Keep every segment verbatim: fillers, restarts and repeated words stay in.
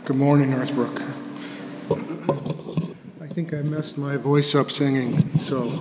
Good morning, Northbrook. I think I messed my voice up singing, so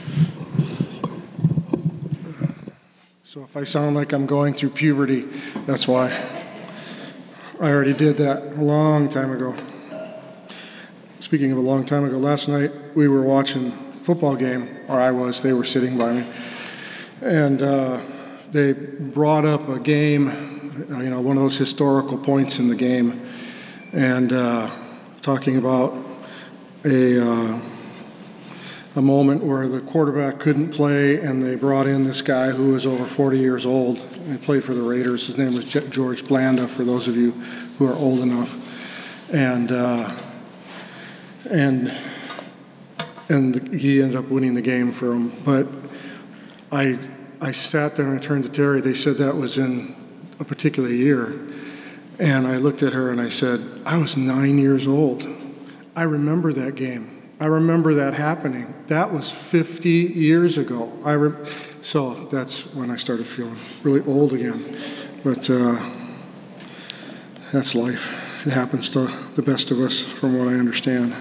so if I sound like I'm going through puberty, that's why. I already did that a long time ago. Speaking of a long time ago, last night we were watching a football game, or I was, they were sitting by me, and uh, they brought up a game, you know, one of those historical points in the game, and uh, talking about a uh, a moment where the quarterback couldn't play, and they brought in this guy who was over forty years old and played for the Raiders. His name was George Blanda, for those of you who are old enough, and uh, and and he ended up winning the game for him. But I I sat there and I turned to Terry. They said that was in a particular year. And I looked at her and I said, I was nine years old. I remember that game. I remember that happening. That was fifty years ago. I re- so that's when I started feeling really old again. But uh, that's life. It happens to the best of us, from what I understand.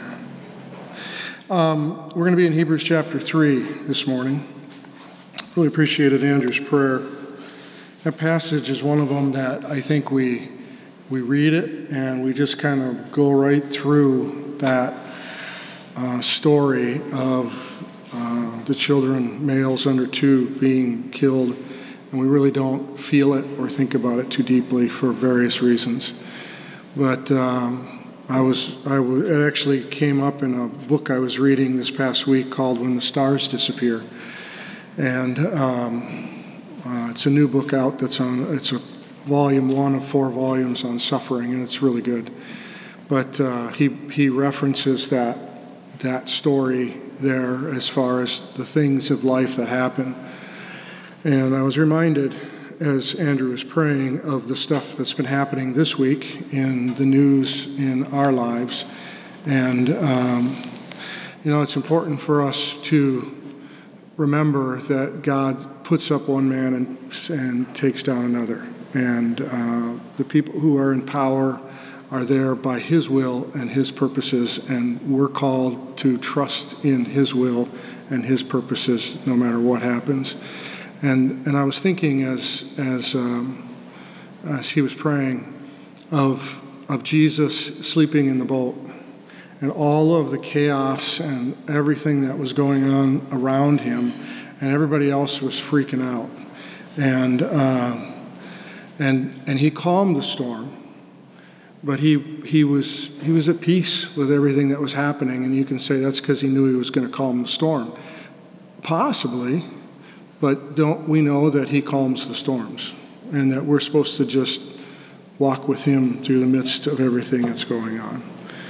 Um, we're going to be in Hebrews chapter three this morning. Really appreciated Andrew's prayer. That passage is one of them that I think we we read it and we just kind of go right through that uh, story of uh, the children, males under two, being killed, and we really don't feel it or think about it too deeply for various reasons. But um, I was, I w- it actually came up in a book I was reading this past week called When the Stars Disappear, and um, uh, it's a new book out that's on. It's a volume one of four volumes on suffering, and it's really good. But uh, he he references that that story there as far as the things of life that happen. And I was reminded, as Andrew was praying, of the stuff that's been happening this week in the news in our lives. And, um, you know, it's important for us to remember that God puts up one man and, and takes down another. And uh, the people who are in power are there by His will and His purposes, and we're called to trust in His will and His purposes no matter what happens. And and I was thinking as as um, as he was praying of of Jesus sleeping in the boat and all of the chaos and everything that was going on around him, and everybody else was freaking out, and uh, and and he calmed the storm. But he he was he was at peace with everything that was happening, and you can say that's because he knew he was going to calm the storm. Possibly, but don't we know that he calms the storms, and that we're supposed to just walk with him through the midst of everything that's going on.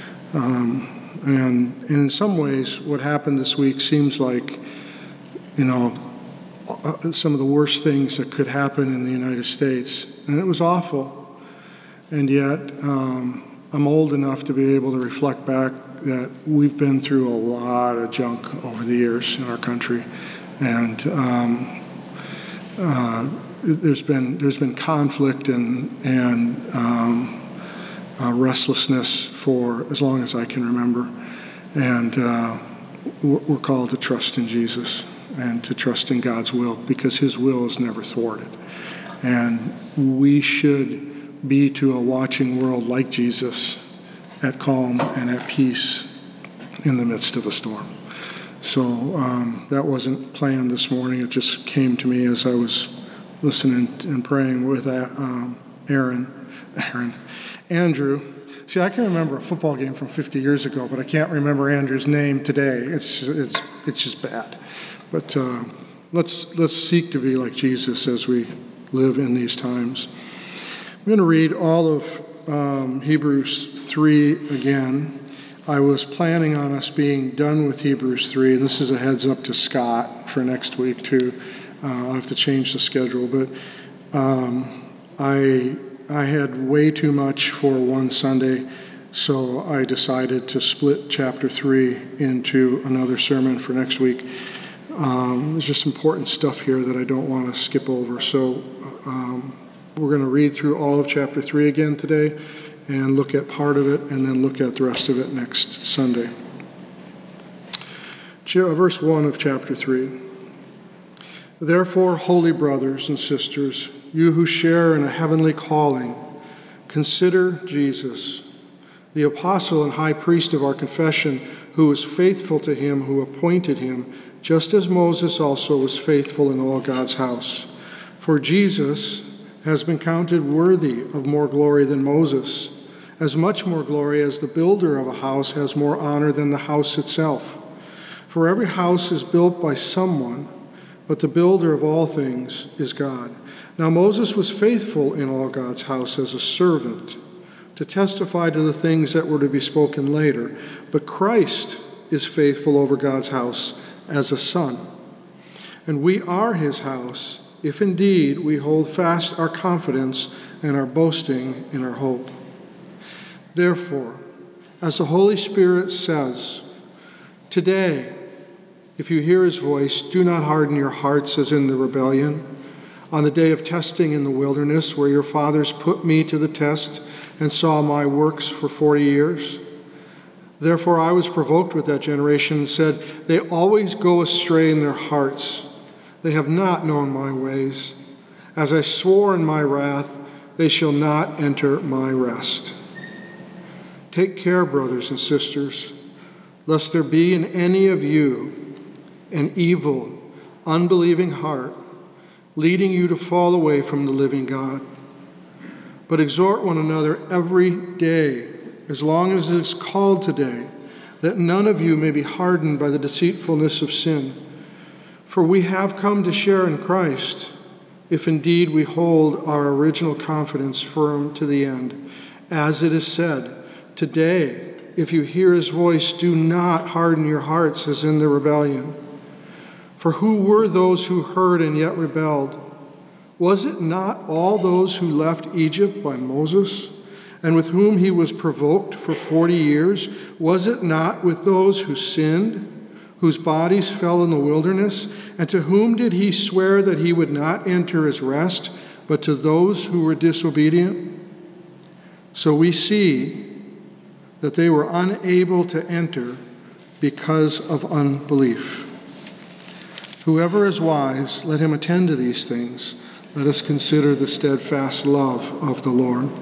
Um, and, and in some ways, what happened this week seems like, you know, some of the worst things that could happen in the United States, and it was awful. And yet, um, I'm old enough to be able to reflect back that we've been through a lot of junk over the years in our country, and um, uh, there's been there's been conflict and and um, uh, restlessness for as long as I can remember, and uh, we're called to trust in Jesus and to trust in God's will, because His will is never thwarted, and we should be to a watching world like Jesus, at calm and at peace in the midst of a storm. So um, that wasn't planned this morning. It just came to me as I was listening and praying with um, Aaron, Aaron, Andrew. See, I can remember a football game from fifty years ago, but I can't remember Andrew's name today. It's it's it's just bad. But uh, let's let's seek to be like Jesus as we live in these times. I'm going to read all of um, Hebrews three again. I was planning on us being done with Hebrews three, and this is a heads up to Scott for next week too. Uh, I'll have to change the schedule, but um, I I had way too much for one Sunday, so I decided to split chapter three into another sermon for next week. Um, there's just important stuff here that I don't want to skip over, so um, we're going to read through all of chapter three again today, and look at part of it and then look at the rest of it next Sunday. Verse one of chapter three. Therefore, holy brothers and sisters, you who share in a heavenly calling, consider Jesus, the apostle and high priest of our confession, who was faithful to him who appointed him, just as Moses also was faithful in all God's house. For Jesus has been counted worthy of more glory than Moses, as much more glory as the builder of a house has more honor than the house itself. For every house is built by someone, but the builder of all things is God. Now Moses was faithful in all God's house as a servant, to testify to the things that were to be spoken later. But Christ is faithful over God's house as a son. And we are his house, if indeed we hold fast our confidence and our boasting in our hope. Therefore, as the Holy Spirit says, today, if you hear his voice, do not harden your hearts as in the rebellion, on the day of testing in the wilderness, where your fathers put me to the test and saw my works for forty years. Therefore I was provoked with that generation and said, they always go astray in their hearts. They have not known my ways. As I swore in my wrath, they shall not enter my rest. Take care, brothers and sisters, lest there be in any of you an evil, unbelieving heart, leading you to fall away from the living God. But exhort one another every day, as long as it is called today, that none of you may be hardened by the deceitfulness of sin. For we have come to share in Christ, if indeed we hold our original confidence firm to the end. As it is said, today, if you hear his voice, do not harden your hearts as in the rebellion. For who were those who heard and yet rebelled? Was it not all those who left Egypt by Moses, and with whom he was provoked for forty years? Was it not with those who sinned, whose bodies fell in the wilderness? And to whom did he swear that he would not enter his rest, but to those who were disobedient? So we see that they were unable to enter because of unbelief. Whoever is wise, let him attend to these things. Let us consider the steadfast love of the Lord.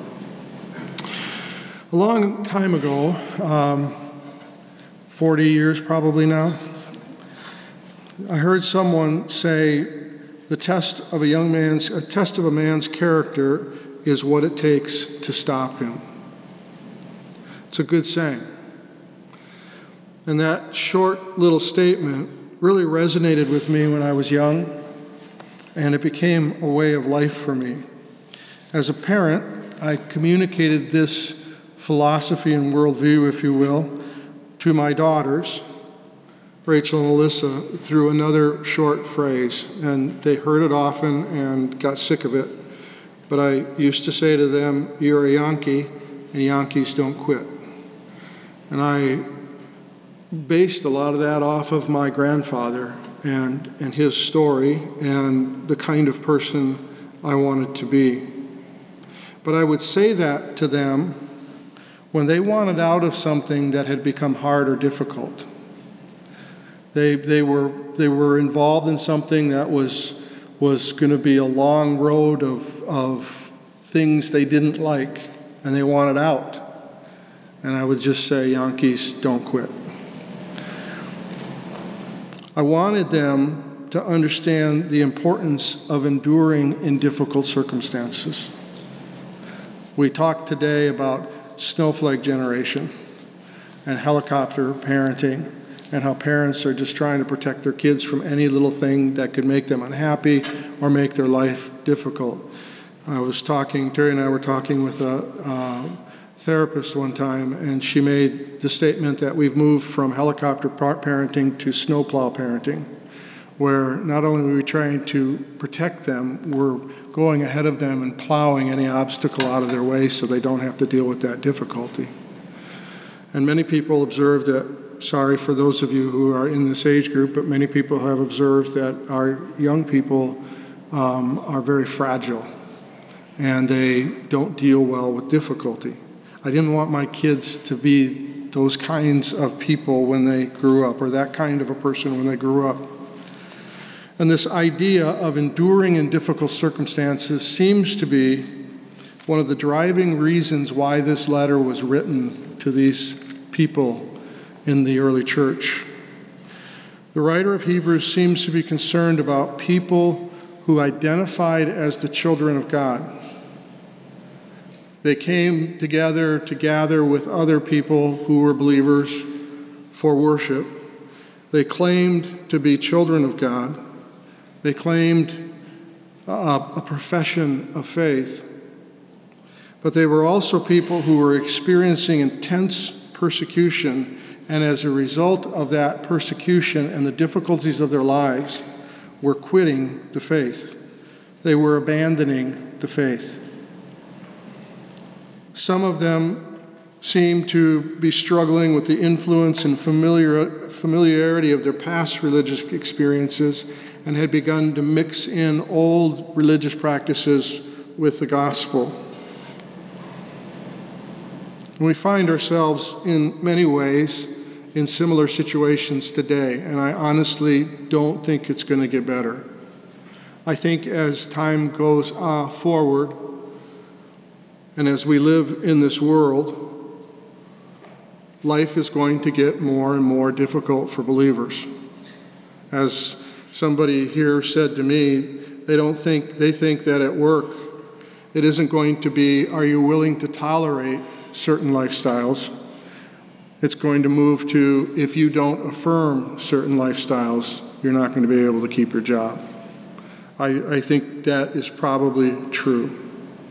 A long time ago, um, forty years probably now, I heard someone say the test of a young man's, a test of a man's character is what it takes to stop him. It's a good saying. And that short little statement really resonated with me when I was young, and it became a way of life for me. As a parent, I communicated this philosophy and worldview, if you will, to my daughters, Rachel and Alyssa, through another short phrase, and they heard it often and got sick of it. But I used to say to them, you're a Yankee, and Yankees don't quit. And I based a lot of that off of my grandfather and, and his story and the kind of person I wanted to be. But I would say that to them when they wanted out of something that had become hard or difficult. They, they, were, they were involved in something that was, was going to be a long road of, of things they didn't like, and they wanted out. And I would just say, Yankees, don't quit. I wanted them to understand the importance of enduring in difficult circumstances. We talked today about snowflake generation and helicopter parenting and how parents are just trying to protect their kids from any little thing that could make them unhappy or make their life difficult. I was talking, Terry and I were talking with a uh, therapist one time, and she made the statement that we've moved from helicopter parenting to snowplow parenting, where not only are we trying to protect them, we're going ahead of them and plowing any obstacle out of their way so they don't have to deal with that difficulty. And many people observe that, sorry for those of you who are in this age group, but many people have observed that our young people um, are very fragile and they don't deal well with difficulty. I didn't want my kids to be those kinds of people when they grew up, or that kind of a person when they grew up. And this idea of enduring in difficult circumstances seems to be one of the driving reasons why this letter was written to these people in the early church. The writer of Hebrews seems to be concerned about people who identified as the children of God. They came together to gather with other people who were believers for worship. They claimed to be children of God. They claimed a, a profession of faith. But they were also people who were experiencing intense persecution, and as a result of that persecution and the difficulties of their lives, were quitting the faith. They were abandoning the faith. Some of them seemed to be struggling with the influence and familiar, familiarity of their past religious experiences and had begun to mix in old religious practices with the gospel. And we find ourselves in many ways in similar situations today, and I honestly don't think it's going to get better. I think as time goes uh, forward, and as we live in this world, life is going to get more and more difficult for believers. As somebody here said to me, they don't think, they think that at work, it isn't going to be, are you willing to tolerate certain lifestyles? It's going to move to, if you don't affirm certain lifestyles, you're not going to be able to keep your job. I, I think that is probably true.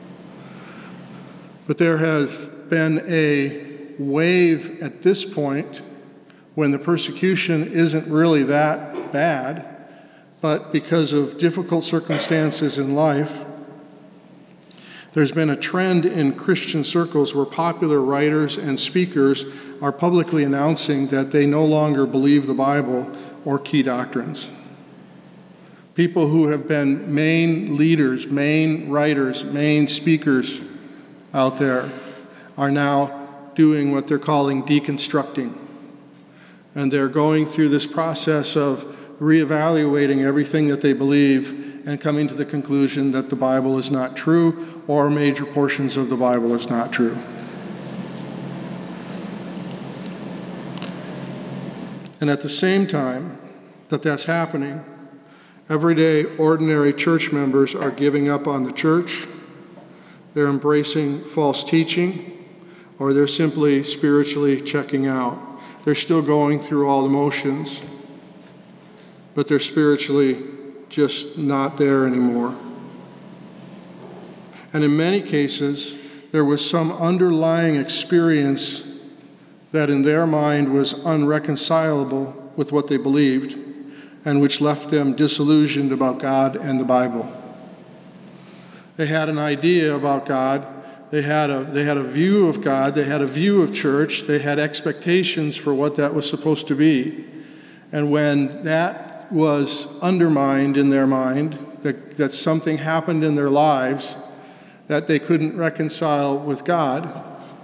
But there has been a wave at this point when the persecution isn't really that bad, but because of difficult circumstances in life, there's been a trend in Christian circles where popular writers and speakers are publicly announcing that they no longer believe the Bible or key doctrines. People who have been main leaders, main writers, main speakers out there are now doing what they're calling deconstructing. And they're going through this process of reevaluating everything that they believe and coming to the conclusion that the Bible is not true or major portions of the Bible is not true. And at the same time that that's happening, everyday ordinary church members are giving up on the church. They're embracing false teaching, or they're simply spiritually checking out. They're still going through all the motions, but they're spiritually just not there anymore. And in many cases, there was some underlying experience that in their mind was unreconcilable with what they believed, and which left them disillusioned about God and the Bible. They had an idea about God. They had a, they had a view of God. They had a view of church. They had expectations for what that was supposed to be. And when that was undermined in their mind, that, that something happened in their lives that they couldn't reconcile with God,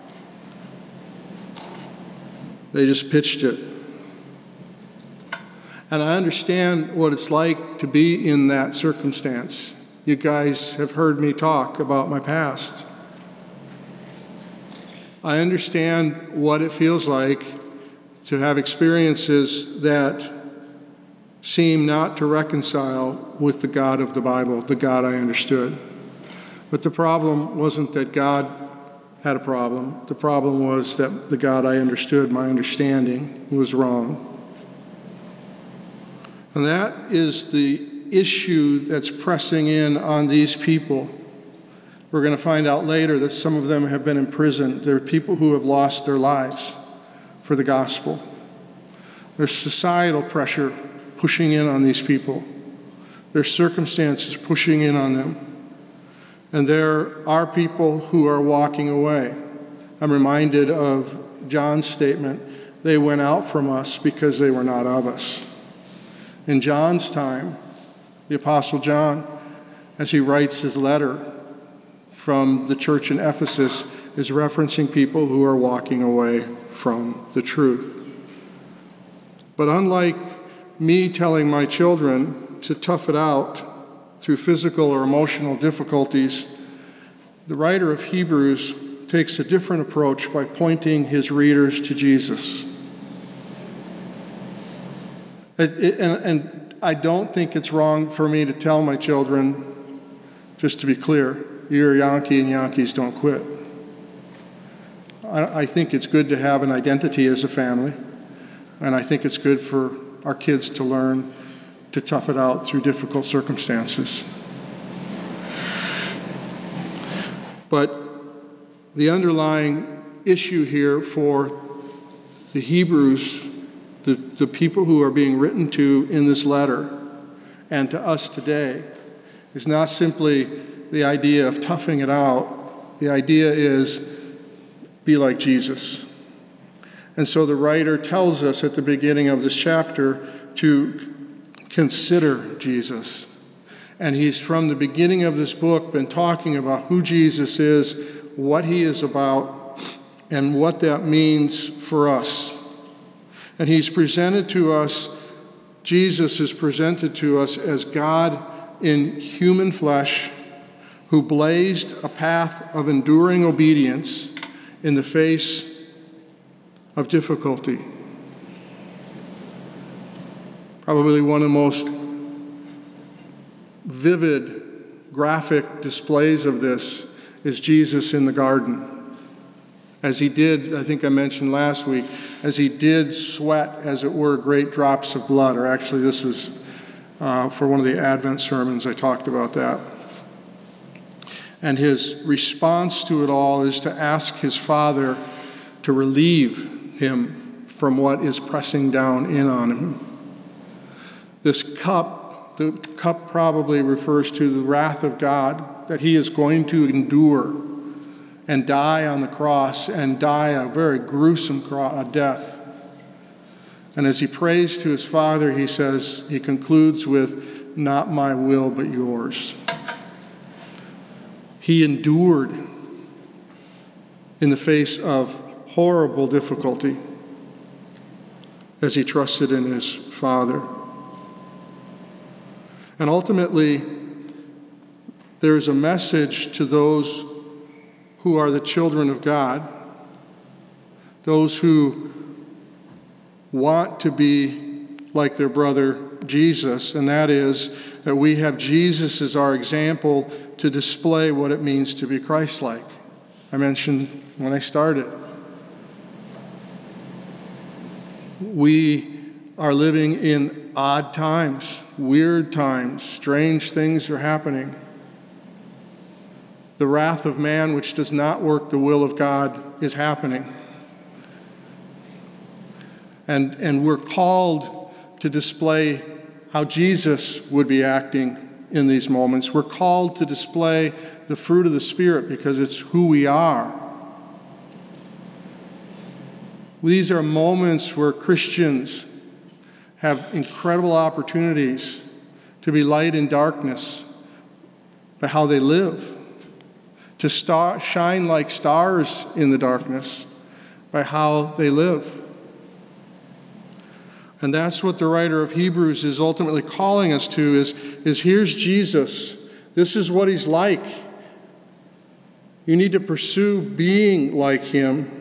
they just pitched it. And I understand what it's like to be in that circumstance. You guys have heard me talk about my past. I understand what it feels like to have experiences that seem not to reconcile with the God of the Bible, the God I understood. But the problem wasn't that God had a problem. The problem was that the God I understood, my understanding, was wrong. And that is the issue that's pressing in on these people. We're going to find out later that some of them have been imprisoned. There are people who have lost their lives for the gospel. There's societal pressure pushing in on these people. There's circumstances pushing in on them. And there are people who are walking away. I'm reminded of John's statement, they went out from us because they were not of us. In John's time, the Apostle John, as he writes his letter from the church in Ephesus, is referencing people who are walking away from the truth. But unlike me telling my children to tough it out through physical or emotional difficulties, the writer of Hebrews takes a different approach by pointing his readers to Jesus. It, it, and, and I don't think it's wrong for me to tell my children, just to be clear, you're a Yankee and Yankees don't quit. I, I think it's good to have an identity as a family, and I think it's good for our kids to learn to tough it out through difficult circumstances. But the underlying issue here for the Hebrews, the, the people who are being written to in this letter, and to us today, is not simply the idea of toughing it out. The idea is be like Jesus. And so the writer tells us at the beginning of this chapter to consider Jesus. And he's from the beginning of this book been talking about who Jesus is, what he is about, and what that means for us. And he's presented to us, Jesus is presented to us as God in human flesh, who blazed a path of enduring obedience in the face of difficulty. Probably one of the most vivid, graphic displays of this is Jesus in the garden. As he did, I think I mentioned last week, as he did sweat, as it were, great drops of blood. Or actually, this was uh, for one of the Advent sermons, I talked about that. And his response to it all is to ask his Father to relieve him from what is pressing down in on him. This cup, the cup probably refers to the wrath of God that he is going to endure and die on the cross, and die a very gruesome cro- death. And as he prays to his Father, he says, he concludes with, "Not my will, but yours." He endured in the face of horrible difficulty as he trusted in his Father. And ultimately, there is a message to those who are the children of God, those who want to be like their brother Jesus, and that is that we have Jesus as our example to display what it means to be Christ-like. I mentioned when I started, we are living in odd times, weird times, strange things are happening. The wrath of man, which does not work the will of God, is happening. And, and we're called to display how Jesus would be acting in these moments. We're called to display the fruit of the Spirit because it's who we are. These are moments where Christians have incredible opportunities to be light in darkness by how they live, to star, shine like stars in the darkness by how they live. And that's what the writer of Hebrews is ultimately calling us to, is, is here's Jesus. This is what he's like. You need to pursue being like him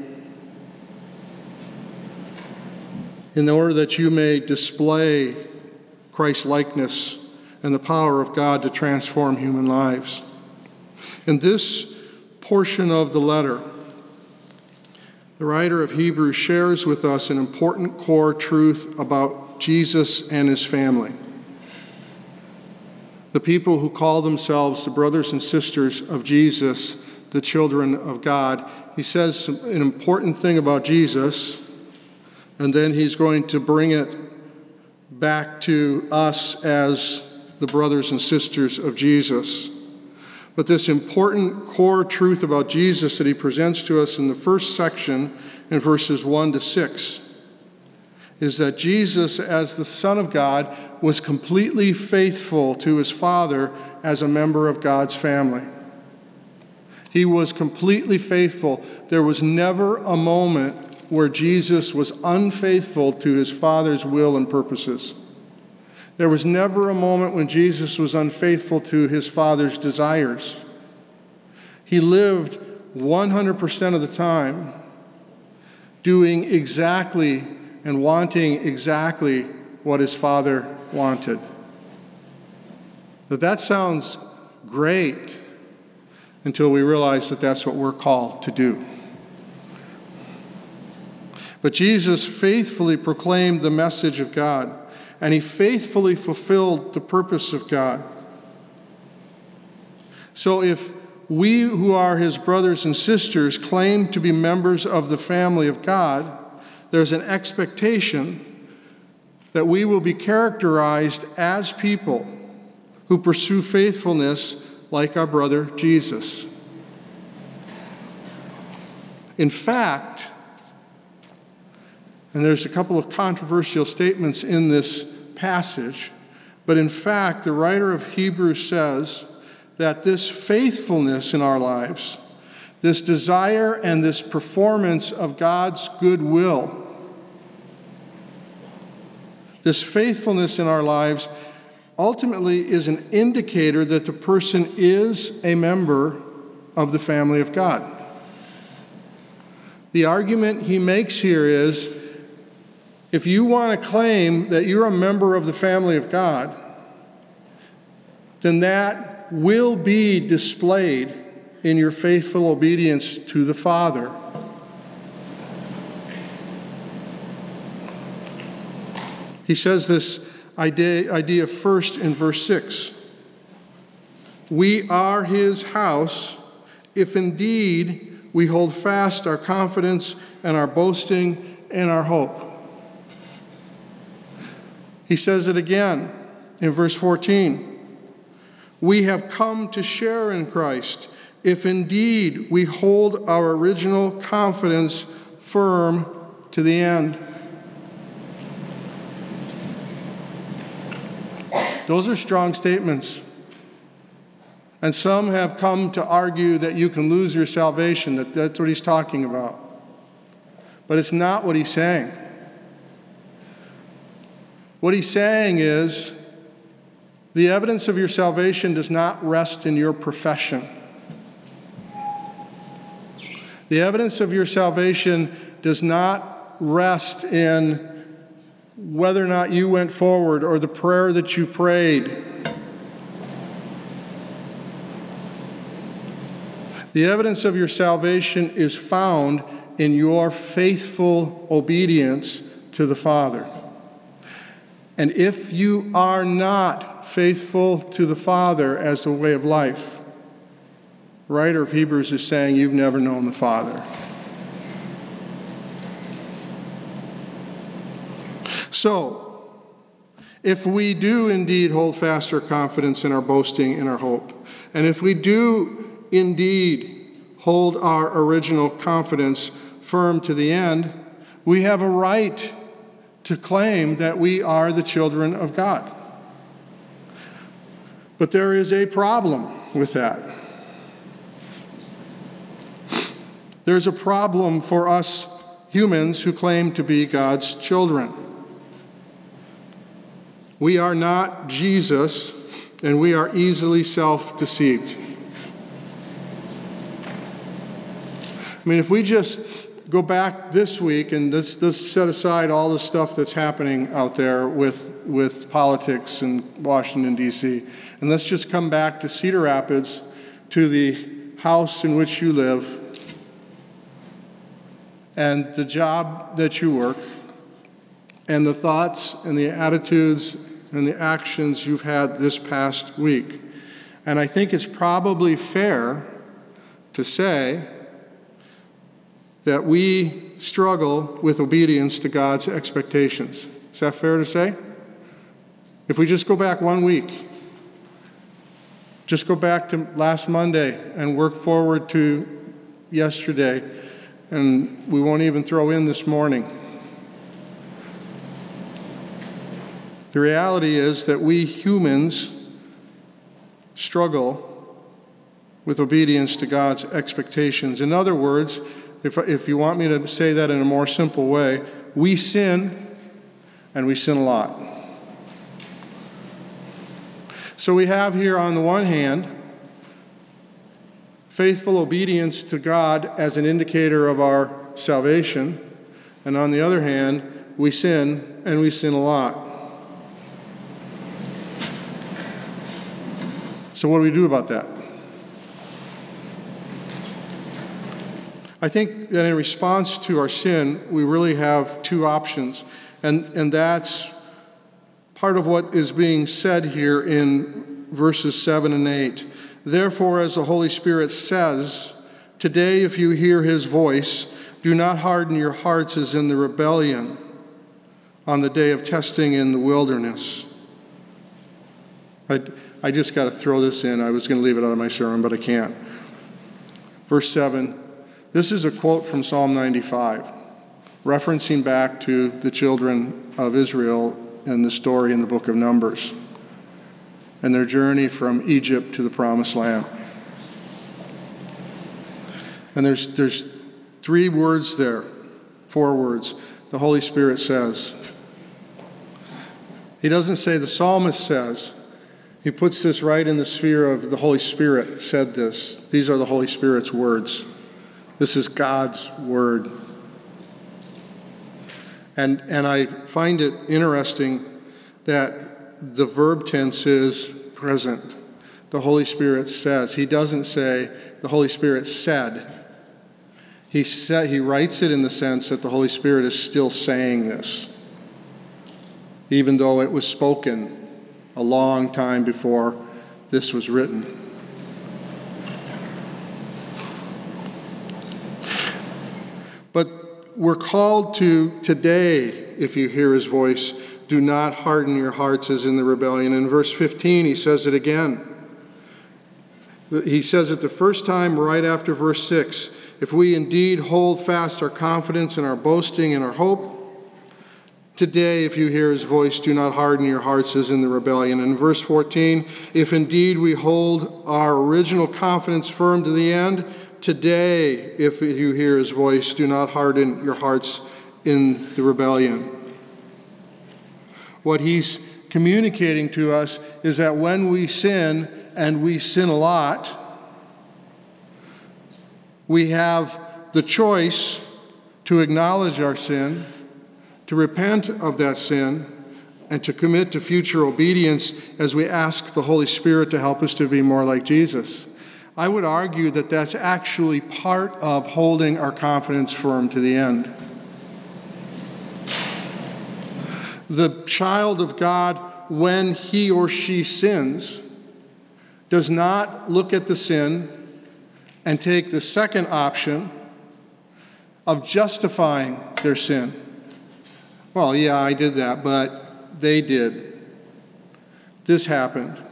in order that you may display Christ-likeness and the power of God to transform human lives. In this portion of the letter, the writer of Hebrews shares with us an important core truth about Jesus and his family. The people who call themselves the brothers and sisters of Jesus, the children of God. He says an important thing about Jesus, and then he's going to bring it back to us as the brothers and sisters of Jesus. But this important core truth about Jesus that he presents to us in the first section, in verses one to six, is that Jesus, as the Son of God, was completely faithful to his Father as a member of God's family. He was completely faithful. There was never a moment where Jesus was unfaithful to his Father's will and purposes. There was never a moment when Jesus was unfaithful to his Father's desires. He lived one hundred percent of the time doing exactly and wanting exactly what his Father wanted. But that sounds great until we realize that that's what we're called to do. But Jesus faithfully proclaimed the message of God, and he faithfully fulfilled the purpose of God. So if we who are his brothers and sisters claim to be members of the family of God, there's an expectation that we will be characterized as people who pursue faithfulness like our brother Jesus. In fact, and there's a couple of controversial statements in this passage, but in fact, the writer of Hebrews says that this faithfulness in our lives, this desire and this performance of God's goodwill, this faithfulness in our lives ultimately is an indicator that the person is a member of the family of God. The argument he makes here is, if you want to claim that you're a member of the family of God, then that will be displayed in your faithful obedience to the Father. He says this idea, idea first in verse six. We are his house if indeed we hold fast our confidence and our boasting and our hope. He says it again in verse fourteen. We have come to share in Christ if indeed we hold our original confidence firm to the end. Those are strong statements. And some have come to argue that you can lose your salvation, that that's what he's talking about. But it's not what he's saying. What he's saying is, the evidence of your salvation does not rest in your profession. The evidence of your salvation does not rest in whether or not you went forward or the prayer that you prayed. The evidence of your salvation is found in your faithful obedience to the Father. And if you are not faithful to the Father as a way of life, the writer of Hebrews is saying you've never known the Father. So, if we do indeed hold fast our confidence in our boasting and our hope, and if we do indeed hold our original confidence firm to the end, we have a right to claim that we are the children of God. But there is a problem with that. There's a problem for us humans who claim to be God's children. We are not Jesus, and we are easily self-deceived. I mean, if we just go back this week and let's, let's set aside all the stuff that's happening out there with, with politics in Washington, D C, and let's just come back to Cedar Rapids, to the house in which you live, and the job that you work, and the thoughts and the attitudes and the actions you've had this past week. And I think it's probably fair to say that we struggle with obedience to God's expectations. Is that fair to say? If we just go back one week, just go back to last Monday and work forward to yesterday, and we won't even throw in this morning. The reality is that we humans struggle with obedience to God's expectations. In other words, if, if you want me to say that in a more simple way, we sin, and we sin a lot. So we have here, on the one hand, faithful obedience to God as an indicator of our salvation, and on the other hand, we sin, and we sin a lot. So what do we do about that? I think that in response to our sin, we really have two options, and, and that's part of what is being said here in verses seven and eight. Therefore, as the Holy Spirit says, today if you hear his voice, do not harden your hearts as in the rebellion on the day of testing in the wilderness. I, I just got to throw this in. I was going to leave it out of my sermon, but I can't. Verse seven. This is a quote from Psalm ninety-five, referencing back to the children of Israel and the story in the book of Numbers and their journey from Egypt to the Promised Land. And there's, there's three words there, four words. The Holy Spirit says. He doesn't say the psalmist says. He puts this right in the sphere of the Holy Spirit said this. These are the Holy Spirit's words. This is God's word. And, and I find it interesting that the verb tense is present. The Holy Spirit says. He doesn't say the Holy Spirit said. He said, he writes it in the sense that the Holy Spirit is still saying this, even though it was spoken a long time before this was written. But we're called to today, if you hear his voice, do not harden your hearts as in the rebellion. In verse fifteen, he says it again. He says it the first time right after verse six. If we indeed hold fast our confidence and our boasting and our hope, today, if you hear his voice, do not harden your hearts as in the rebellion. In verse fourteen, if indeed we hold our original confidence firm to the end, today, if you hear his voice, do not harden your hearts in the rebellion. What he's communicating to us is that when we sin, and we sin a lot, we have the choice to acknowledge our sin, to repent of that sin, and to commit to future obedience as we ask the Holy Spirit to help us to be more like Jesus. I would argue that that's actually part of holding our confidence firm to the end. The child of God, when he or she sins, does not look at the sin and take the second option of justifying their sin. Well, yeah, I did that, but they did. This happened.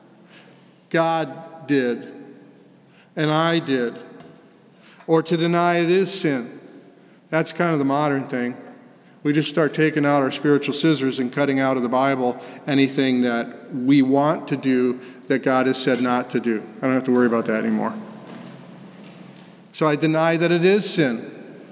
God did. And I did. Or to deny it is sin. That's kind of the modern thing. We just start taking out our spiritual scissors and cutting out of the Bible anything that we want to do that God has said not to do. I don't have to worry about that anymore. So I deny that it is sin.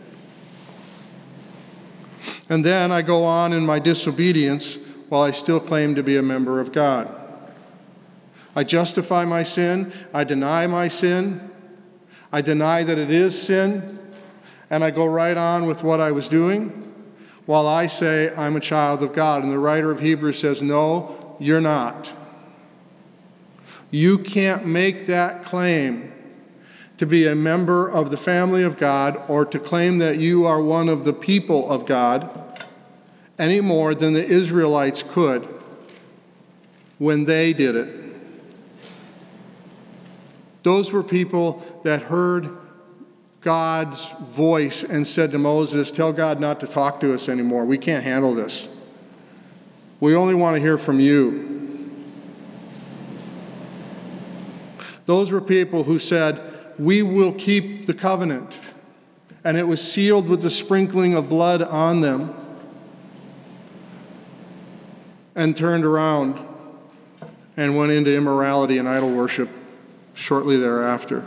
And then I go on in my disobedience while I still claim to be a member of God. I justify my sin, I deny my sin, I deny that it is sin, and I go right on with what I was doing while I say I'm a child of God. And the writer of Hebrews says, no, you're not. You can't make that claim to be a member of the family of God or to claim that you are one of the people of God any more than the Israelites could when they did it. Those were people that heard God's voice and said to Moses, tell God not to talk to us anymore. We can't handle this. We only want to hear from you. Those were people who said, we will keep the covenant. And it was sealed with the sprinkling of blood on them. And turned around and went into immorality and idol worship shortly thereafter.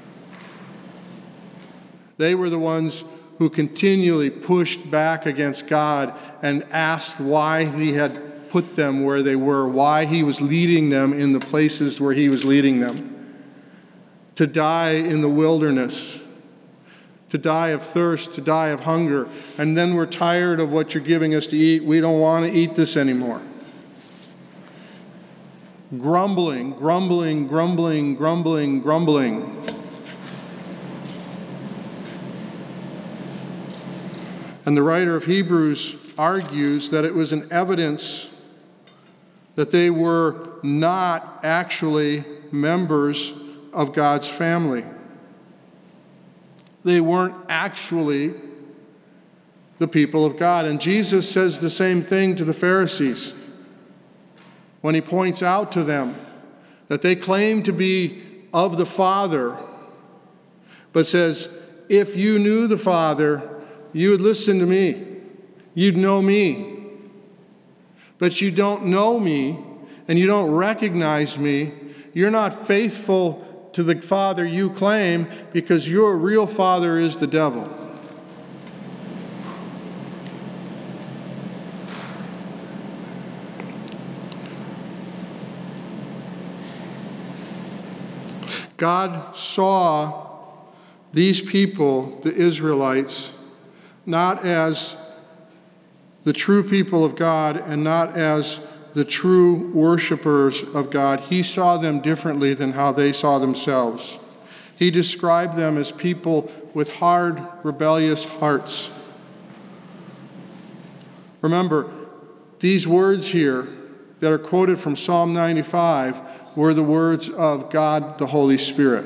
They were the ones who continually pushed back against God and asked why He had put them where they were, why He was leading them in the places where He was leading them. To die in the wilderness, to die of thirst, to die of hunger, and then we're tired of what you're giving us to eat. We don't want to eat this anymore. Grumbling, grumbling, grumbling, grumbling, grumbling. And the writer of Hebrews argues that it was an evidence that they were not actually members of God's family. They weren't actually the people of God. And Jesus says the same thing to the Pharisees when He points out to them that they claim to be of the Father, but says, if you knew the Father, you would listen to me. You'd know me. But you don't know me, and you don't recognize me. You're not faithful to the Father you claim, because your real father is the devil. God saw these people, the Israelites, not as the true people of God and not as the true worshipers of God. He saw them differently than how they saw themselves. He described them as people with hard, rebellious hearts. Remember, these words here that are quoted from Psalm ninety-five were the words of God the Holy Spirit.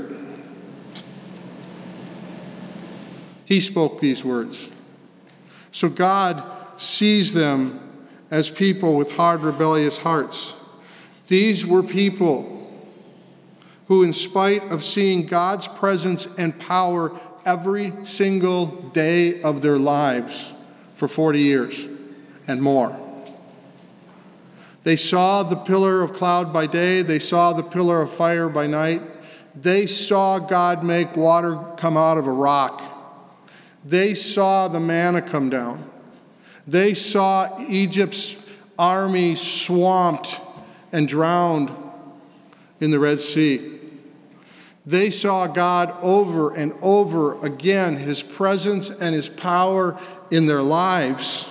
He spoke these words. So God sees them as people with hard, rebellious hearts. These were people who, in spite of seeing God's presence and power every single day of their lives for forty years and more, they saw the pillar of cloud by day, they saw the pillar of fire by night, they saw God make water come out of a rock, they saw the manna come down. They saw Egypt's army swamped and drowned in the Red Sea. They saw God over and over again, His presence and His power in their lives.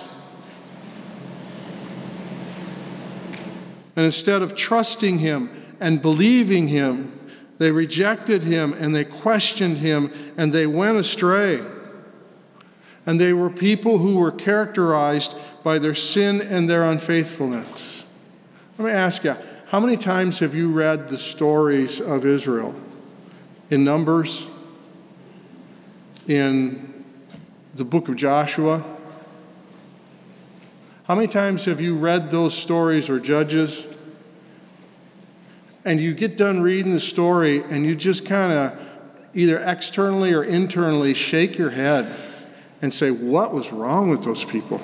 And instead of trusting Him and believing Him, they rejected Him and they questioned Him and they went astray. And they were people who were characterized by their sin and their unfaithfulness. Let me ask you, how many times have you read the stories of Israel? In Numbers? In the book of Joshua? How many times have you read those stories, or Judges? And you get done reading the story and you just kind of either externally or internally shake your head and say, what was wrong with those people?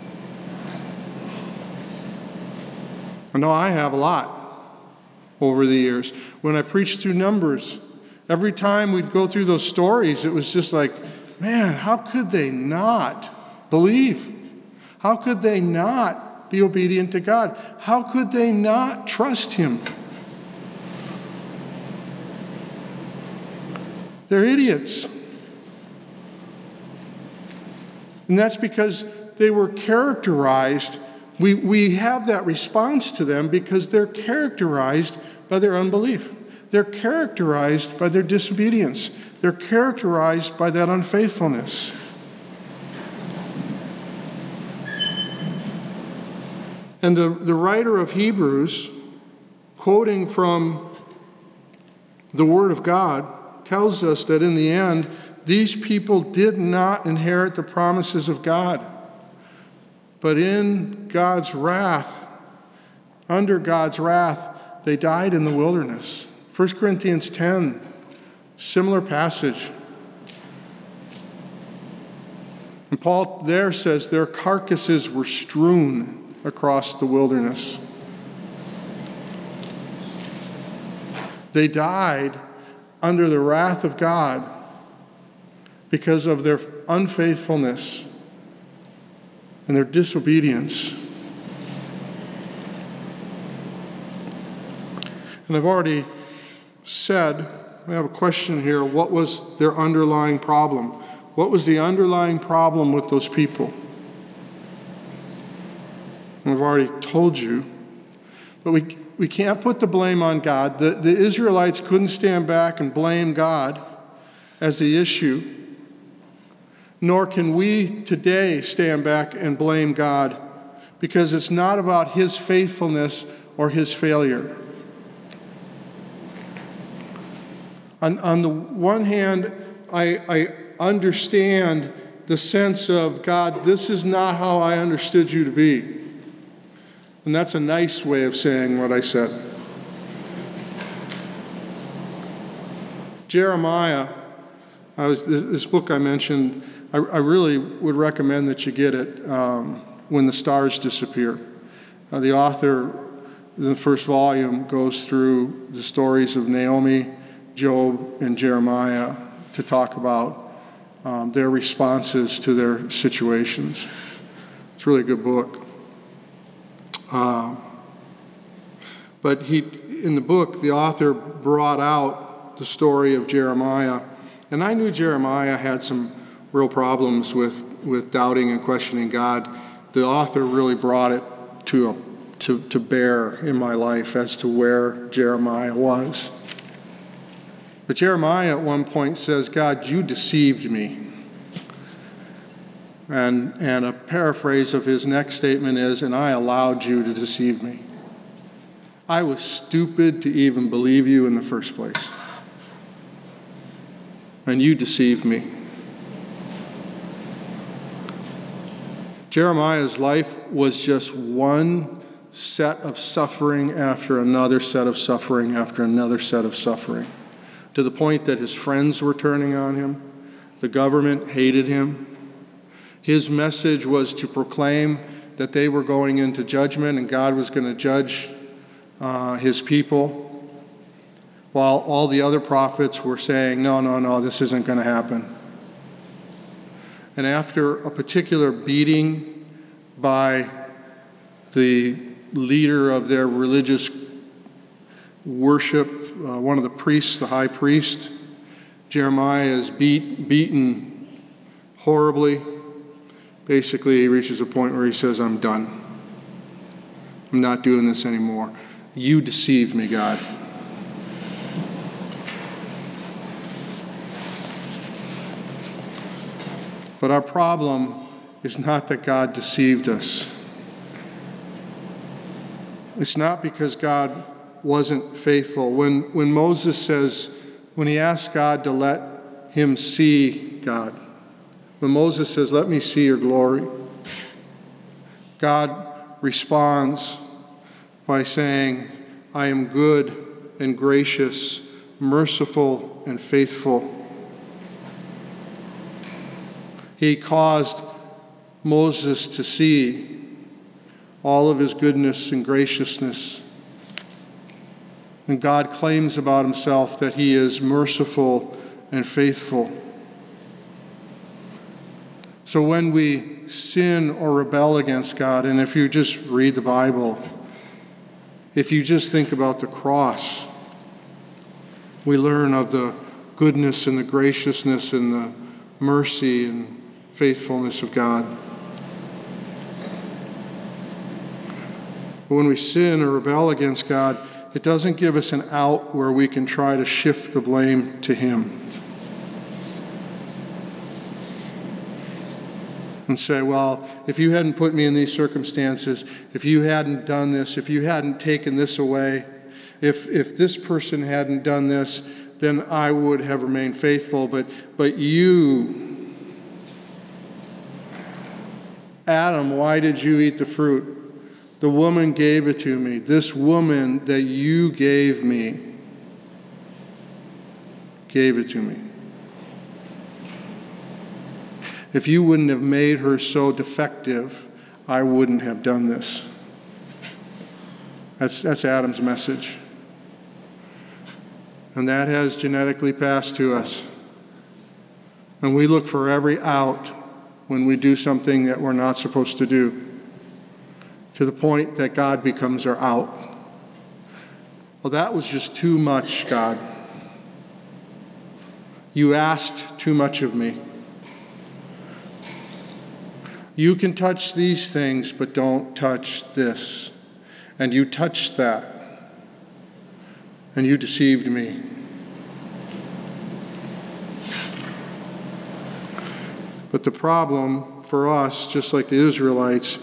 I know I have a lot over the years. When I preached through Numbers, every time we'd go through those stories, it was just like, man, how could they not believe? How could they not be obedient to God? How could they not trust Him? They're idiots. And that's because they were characterized, we, we have that response to them because they're characterized by their unbelief. They're characterized by their disobedience. They're characterized by that unfaithfulness. And the, the writer of Hebrews, quoting from the Word of God, tells us that in the end, these people did not inherit the promises of God. But in God's wrath, under God's wrath, they died in the wilderness. First Corinthians ten, similar passage. And Paul there says their carcasses were strewn across the wilderness. They died under the wrath of God because of their unfaithfulness and their disobedience. And I've already said, we have a question here, what was their underlying problem? What was the underlying problem with those people? And I've already told you. But we, we can't put the blame on God. The, the Israelites couldn't stand back and blame God as the issue. Nor can we today stand back and blame God, because it's not about His faithfulness or His failure. On, on the one hand, I, I understand the sense of, God, this is not how I understood you to be. And that's a nice way of saying what I said. Jeremiah, I was, this, this book I mentioned, I, I really would recommend that you get it, um, When the Stars Disappear. Uh, the author, in the first volume, goes through the stories of Naomi, Job, and Jeremiah to talk about um, their responses to their situations. It's really a good book. Uh, but he, in the book, the author brought out the story of Jeremiah. And I knew Jeremiah had some real problems with, with doubting and questioning God. The author really brought it to, a, to, to bear in my life as to where Jeremiah was. But Jeremiah at one point says, God, you deceived me. And, and a paraphrase of his next statement is, and I allowed you to deceive me. I was stupid to even believe you in the first place. And you deceived me. Jeremiah's life was just one set of suffering after another set of suffering after another set of suffering, to the point that his friends were turning on him. The government hated him. His message was to proclaim that they were going into judgment and God was going to judge uh, His people, while all the other prophets were saying, no, no, no, this isn't going to happen. And after a particular beating by the leader of their religious worship, uh, one of the priests, the high priest, Jeremiah is beat, beaten horribly. Basically, he reaches a point where he says, I'm done. I'm not doing this anymore. You deceived me, God. But our problem is not that God deceived us. It's not because God wasn't faithful. When, when Moses says, when he asks God to let him see God, when Moses says, let me see your glory, God responds by saying, I am good and gracious, merciful and faithful. He caused Moses to see all of his goodness and graciousness. And God claims about himself that he is merciful and faithful. So when we sin or rebel against God, and if you just read the Bible, if you just think about the cross, we learn of the goodness and the graciousness and the mercy and faithfulness of God. But when we sin or rebel against God, it doesn't give us an out where we can try to shift the blame to Him and say, well, if you hadn't put me in these circumstances, if you hadn't done this, if you hadn't taken this away, if if this person hadn't done this, then I would have remained faithful. But but you, Adam, why did you eat the fruit? The woman gave it to me. This woman that you gave me gave it to me. If you wouldn't have made her so defective, I wouldn't have done this. That's, that's Adam's message. And that has genetically passed to us. And we look for every out when we do something that we're not supposed to do, to the point that God becomes our out. Well, that was just too much, God. You asked too much of me. You can touch these things, but don't touch this. And you touched that. And you deceived me. But the problem for us, just like the Israelites,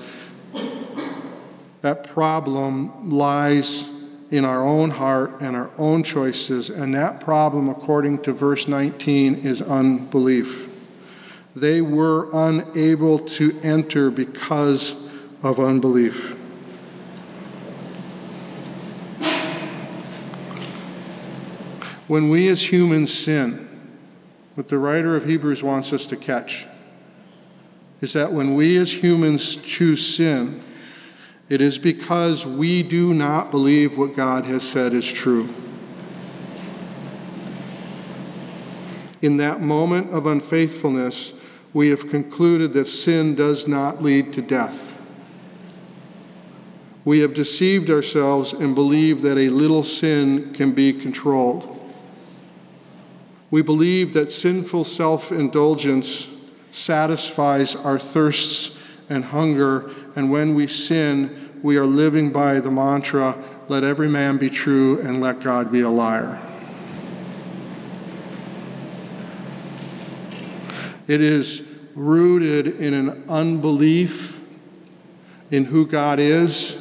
that problem lies in our own heart and our own choices. And that problem, according to verse nineteen, is unbelief. They were unable to enter because of unbelief. When we as humans sin, what the writer of Hebrews wants us to catch is that when we as humans choose sin, it is because we do not believe what God has said is true. In that moment of unfaithfulness, we have concluded that sin does not lead to death. We have deceived ourselves and believe that a little sin can be controlled. We believe that sinful self-indulgence satisfies our thirsts and hunger, and when we sin, we are living by the mantra, let every man be true and let God be a liar. It is rooted in an unbelief in who God is,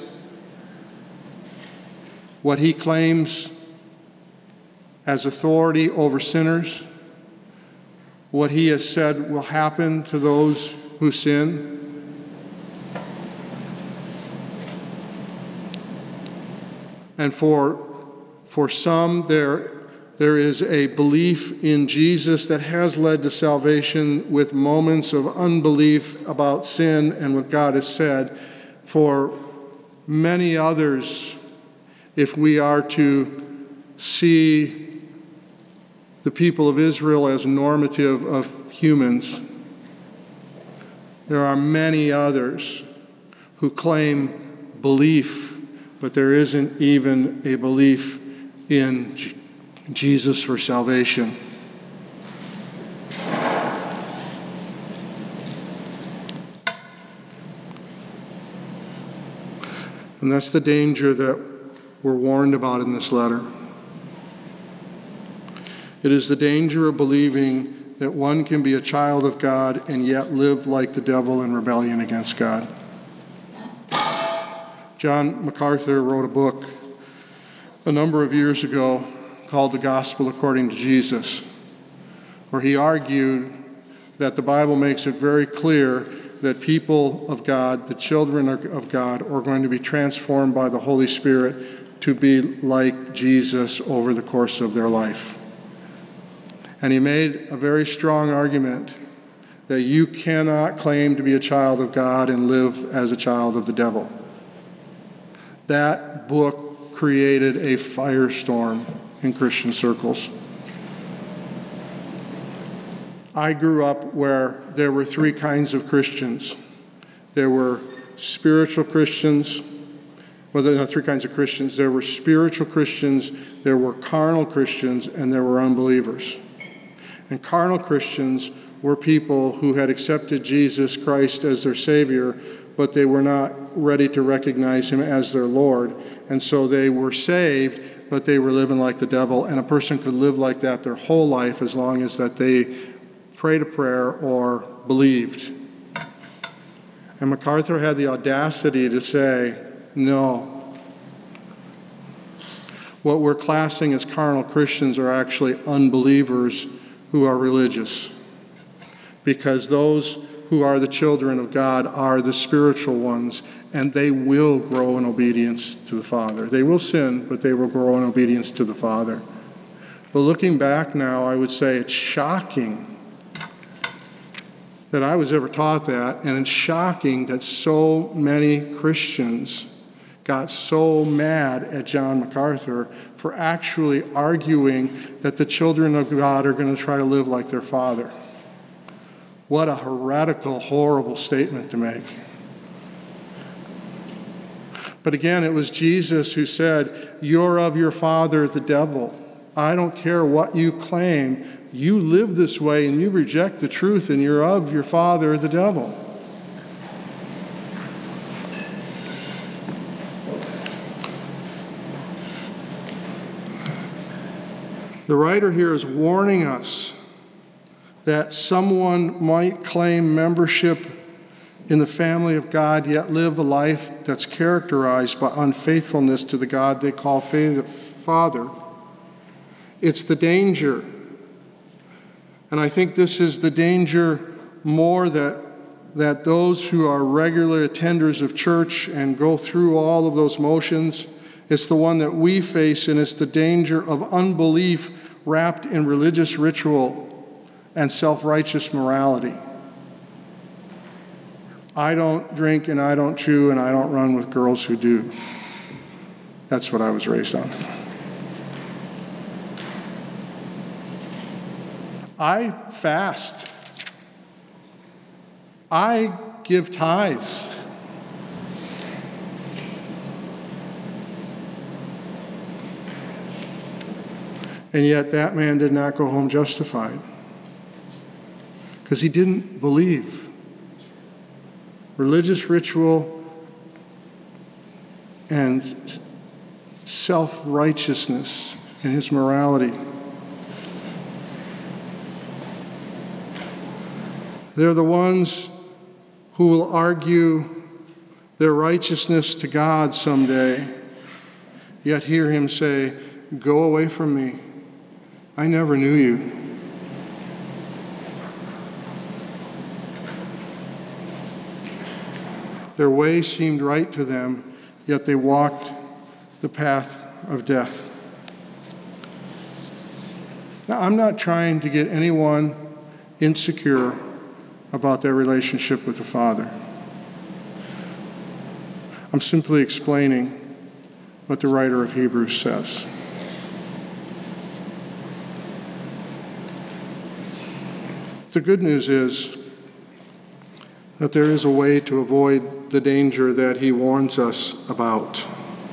what He claims as authority over sinners, what He has said will happen to those who sin. And for, for some, there, there is a belief in Jesus that has led to salvation with moments of unbelief about sin and what God has said. For many others, if we are to see the people of Israel as normative of humans, there are many others who claim belief, but there isn't even a belief in J- Jesus for salvation. And that's the danger that we're warned about in this letter. It is the danger of believing that one can be a child of God and yet live like the devil in rebellion against God. John MacArthur wrote a book a number of years ago called The Gospel According to Jesus, where he argued that the Bible makes it very clear that people of God, the children of God, are going to be transformed by the Holy Spirit to be like Jesus over the course of their life. And he made a very strong argument that you cannot claim to be a child of God and live as a child of the devil. That book created a firestorm in Christian circles. I grew up where there were three kinds of Christians. There were spiritual Christians. Well, there are three kinds of Christians. There were spiritual Christians, there were carnal Christians, and there were unbelievers. And carnal Christians were people who had accepted Jesus Christ as their Savior, but they were not ready to recognize Him as their Lord. And so they were saved, but they were living like the devil. And a person could live like that their whole life as long as that they prayed a prayer or believed. And MacArthur had the audacity to say, no. What we're classing as carnal Christians are actually unbelievers who are religious. Because those who are the children of God are the spiritual ones, and they will grow in obedience to the Father. They will sin, but they will grow in obedience to the Father. But looking back now, I would say it's shocking that I was ever taught that, and it's shocking that so many Christians got so mad at John MacArthur for actually arguing that the children of God are going to try to live like their father. What a heretical, horrible statement to make. But again, it was Jesus who said, "You're of your father, the devil. I don't care what you claim. You live this way and you reject the truth, and you're of your father, the devil." The writer here is warning us that someone might claim membership in the family of God, yet live a life that's characterized by unfaithfulness to the God they call Father. It's the danger. And I think this is the danger more that, that those who are regular attenders of church and go through all of those motions, it's the one that we face, and it's the danger of unbelief wrapped in religious ritual and self-righteous morality. I don't drink and I don't chew and I don't run with girls who do. That's what I was raised on. I fast. I give tithes. And yet that man did not go home justified, because he didn't believe. Religious ritual and self-righteousness in his morality. They're the ones who will argue their righteousness to God someday, yet hear him say, "Go away from me. I never knew you." Their way seemed right to them, yet they walked the path of death. Now, I'm not trying to get anyone insecure about their relationship with the Father. I'm simply explaining what the writer of Hebrews says. The good news is that there is a way to avoid the danger that he warns us about.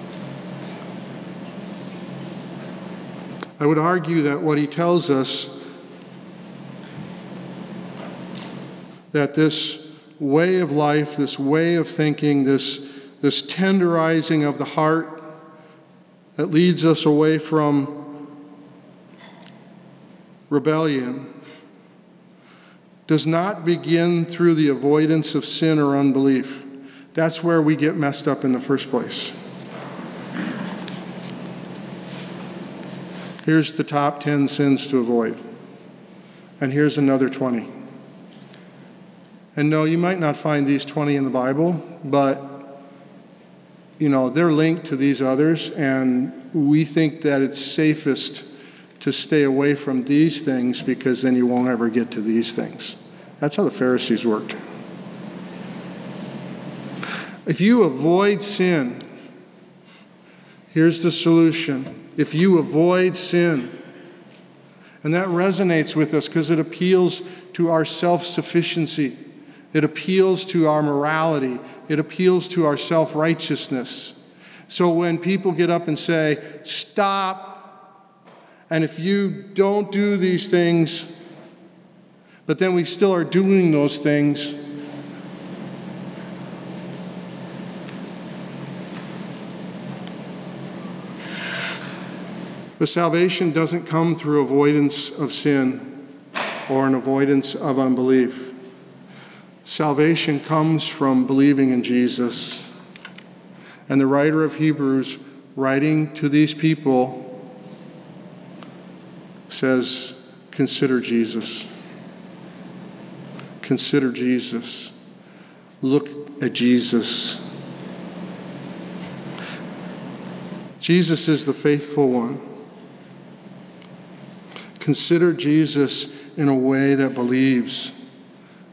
I would argue that what he tells us, that this way of life, this way of thinking, this, this tenderizing of the heart that leads us away from rebellion, does not begin through the avoidance of sin or unbelief. That's where we get messed up in the first place. Here's the top ten sins to avoid. And here's another twenty. And no, you might not find these twenty in the Bible, but, you know, they're linked to these others, and we think that it's safest to stay away from these things, because then you won't ever get to these things. That's how the Pharisees worked. If you avoid sin, here's the solution. If you avoid sin, and that resonates with us because it appeals to our self-sufficiency. It appeals to our morality. It appeals to our self-righteousness. So when people get up and say, "Stop," and if you don't do these things, but then we still are doing those things, but salvation doesn't come through avoidance of sin or an avoidance of unbelief. Salvation comes from believing in Jesus. And the writer of Hebrews, writing to these people, says, consider Jesus. Consider Jesus. Look at Jesus. Jesus is the faithful one. Consider Jesus in a way that believes.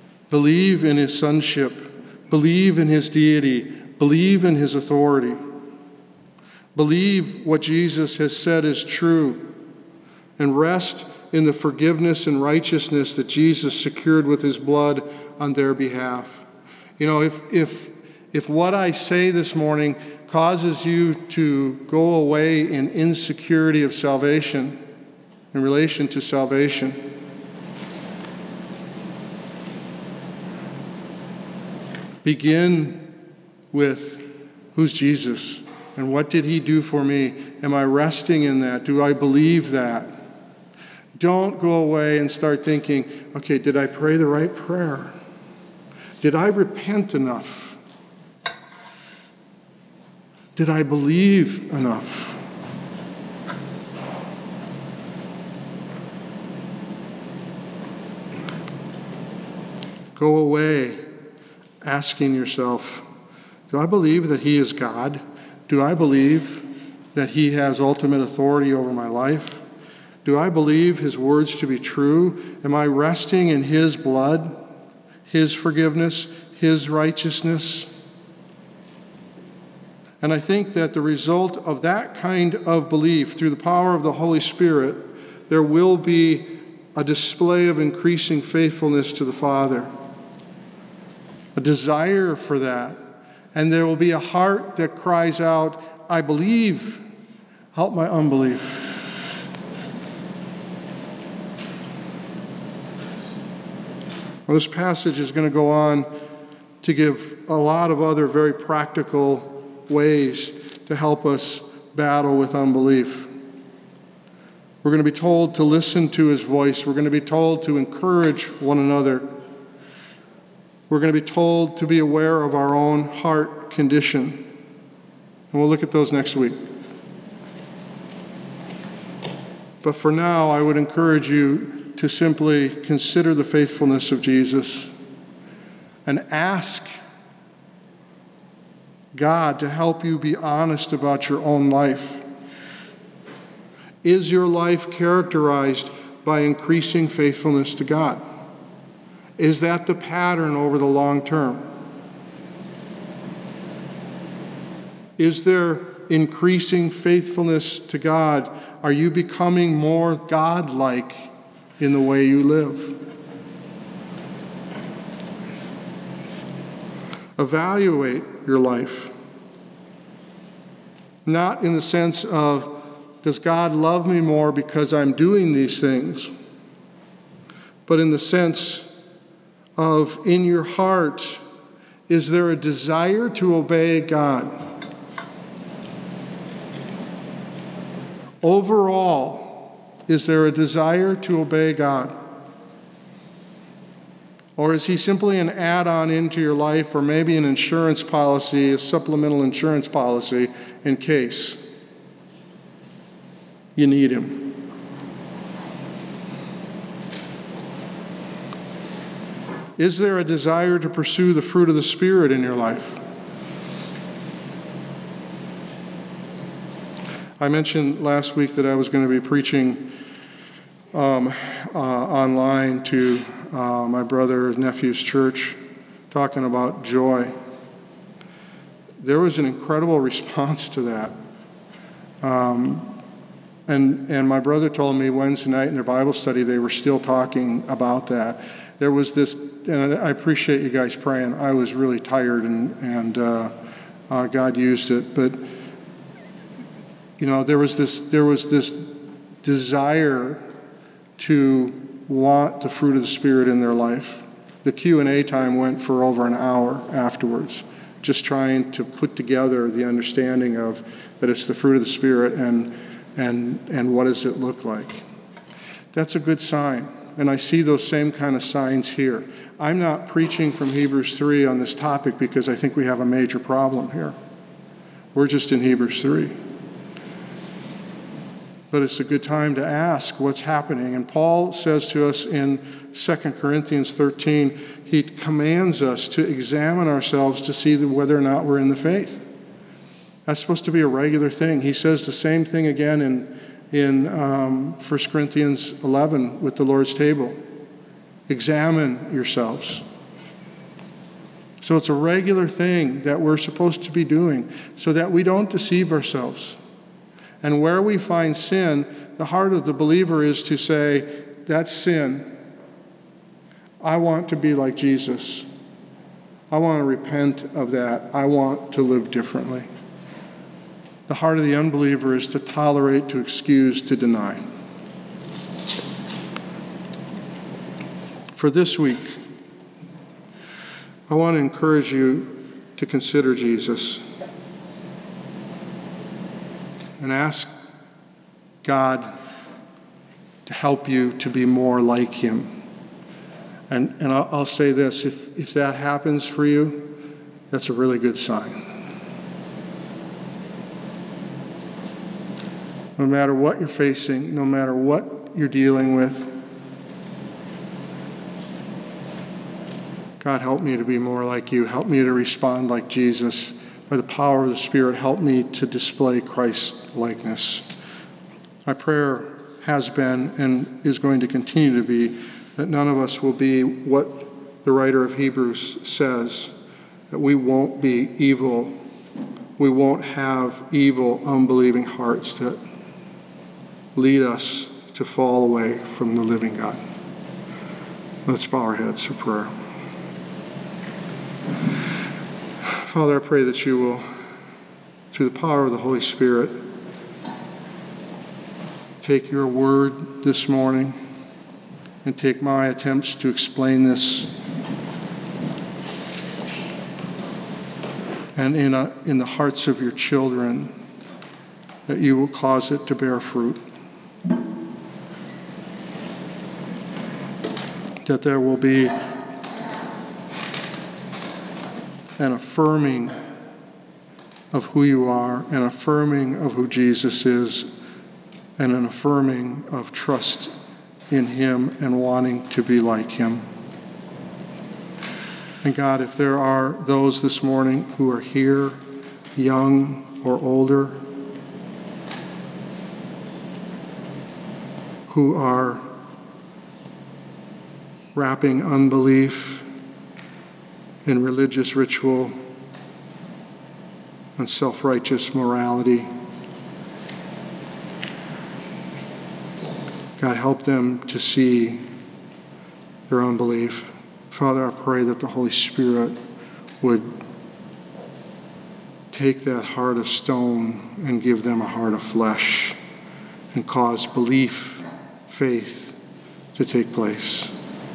Believe in his sonship. Believe in his deity. Believe in his authority. Believe what Jesus has said is true, and rest in the forgiveness and righteousness that Jesus secured with his blood on their behalf. You know, if if if what I say this morning causes you to go away in insecurity of salvation, in relation to salvation, begin with, who's Jesus? And what did he do for me? Am I resting in that? Do I believe that? Don't go away and start thinking, okay, did I pray the right prayer? Did I repent enough? Did I believe enough? Go away asking yourself, do I believe that he is God? Do I believe that he has ultimate authority over my life? Do I believe his words to be true? Am I resting in his blood, his forgiveness, his righteousness? And I think that the result of that kind of belief, through the power of the Holy Spirit, there will be a display of increasing faithfulness to the Father, a desire for that. And there will be a heart that cries out, I believe, help my unbelief. Well, this passage is going to go on to give a lot of other very practical ways to help us battle with unbelief. We're going to be told to listen to his voice. We're going to be told to encourage one another. We're going to be told to be aware of our own heart condition. And we'll look at those next week. But for now, I would encourage you to simply consider the faithfulness of Jesus and ask God to help you be honest about your own life. Is your life characterized by increasing faithfulness to God? Is that the pattern over the long term? Is there increasing faithfulness to God? Are you becoming more God-like in the way you live? Evaluate your life. Not in the sense of, does God love me more because I'm doing these things? But in the sense of, in your heart, is there a desire to obey God? Overall, is there a desire to obey God? Or is he simply an add-on into your life, or maybe an insurance policy, a supplemental insurance policy, in case you need him? Is there a desire to pursue the fruit of the Spirit in your life? I mentioned last week that I was going to be preaching um, uh, online to uh, my brother's nephew's church, talking about joy. There was an incredible response to that. Um, and, and my brother told me Wednesday night in their Bible study they were still talking about that. There was this, and I appreciate you guys praying. I was really tired, and, and uh, uh, God used it. But, you know, there was this, there was this desire to want the fruit of the Spirit in their life. The Q and A time went for over an hour afterwards, just trying to put together the understanding of that it's the fruit of the Spirit and and and what does it look like. That's a good sign. And I see those same kind of signs here. I'm not preaching from Hebrews three on this topic because I think we have a major problem here. We're just in Hebrews three. But it's a good time to ask what's happening. And Paul says to us in Second Corinthians thirteen, he commands us to examine ourselves to see whether or not we're in the faith. That's supposed to be a regular thing. He says the same thing again in, in um, First Corinthians eleven with the Lord's table. Examine yourselves. So it's a regular thing that we're supposed to be doing so that we don't deceive ourselves. And where we find sin, the heart of the believer is to say, that's sin. I want to be like Jesus. I want to repent of that. I want to live differently. The heart of the unbeliever is to tolerate, to excuse, to deny. For this week, I want to encourage you to consider Jesus and ask God to help you to be more like Him. And, and I'll, I'll say this, if, if that happens for you, that's a really good sign. No matter what you're facing, no matter what you're dealing with, God, help me to be more like you. Help me to respond like Jesus. By the power of the Spirit, help me to display Christ's likeness. My prayer has been and is going to continue to be that none of us will be what the writer of Hebrews says, that we won't be evil. We won't have evil, unbelieving hearts that lead us to fall away from the living God. Let's bow our heads for prayer. Father, I pray that you will, through the power of the Holy Spirit, take your word this morning and take my attempts to explain this, and in, a, in the hearts of your children, that you will cause it to bear fruit. That there will be an affirming of who you are, an affirming of who Jesus is, and an affirming of trust in Him and wanting to be like Him. And God, if there are those this morning who are here, young or older, who are wrapping unbelief in religious ritual and self-righteous morality, God, help them to see their unbelief. Father, I pray that the Holy Spirit would take that heart of stone and give them a heart of flesh and cause belief, faith to take place.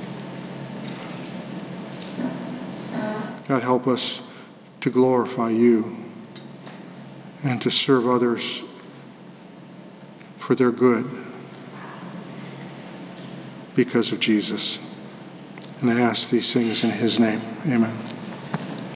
God, help us to glorify you and to serve others for their good because of Jesus. And I ask these things in His name. Amen.